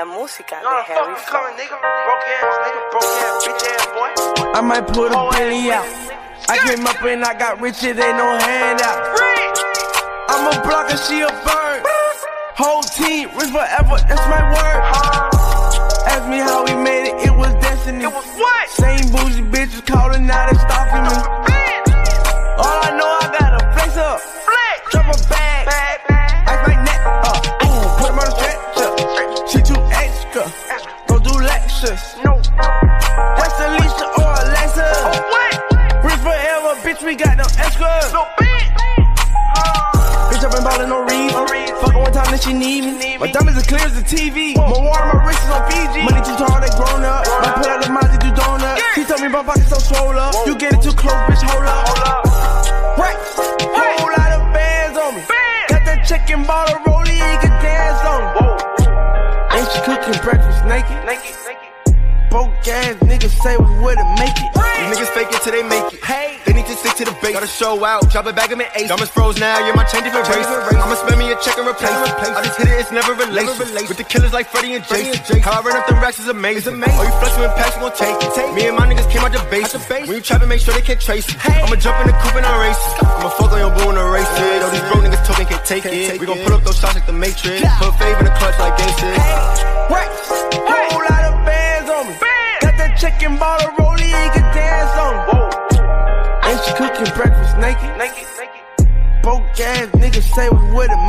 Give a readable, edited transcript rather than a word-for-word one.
La música de Harry Funk. I might put a Bentley out. I came up and I got richer than no handout. I'm a blocker, she a bird. Whole team, rich forever, that's my word. Ask me how we made it, it was destiny. Same bougie bitches calling, now they stalking me. All I know, I got a flex up. Drop a bag, act like neck up. Ooh, put him on the stretcher. She too extra, don't do lectures. What's Alicia or Alexa? Rich forever, bitch, we got no extras. Bitch, I been ballin' no reason. Fuck one time that she need me. My diamonds as clear as the TV. My water, my wrist is on Fiji. Money too tall, they grown up. I put out the Monty do donuts. She told me my pockets so swole up. You get it too close, bitch, hold up. Right, whole lot of bands on me. Got that chicken bottle rollie, you can dance on me. And she cooking breakfast naked. Broke ass niggas say we wouldn't make it. These niggas fake it till they make it. Hey, they need to stick to the bait. Gotta show out, drop it back in my ace. Diamonds froze now, yeah, my chain different race. I'ma spend me a check and replace. I just hit it, it's never relation. With the killers like Freddy and Jason. How I run up them racks is amazing. Oh, you flexing with packs, you gon' take it. Me and my niggas came out the base. When you trappin', make sure they can't trace it. I'ma jump in the coupe and I race it. I'ma fuck on your boo and erase it. All these bro niggas token can't take it. We gon' pull up those shots like the Matrix. Put fave in the clutch like gangsters. Whole lot of bands on me. Got that chicken bottle rollie, you can dance on me. And she cooking breakfast naked. Broke ass niggas say we wouldn't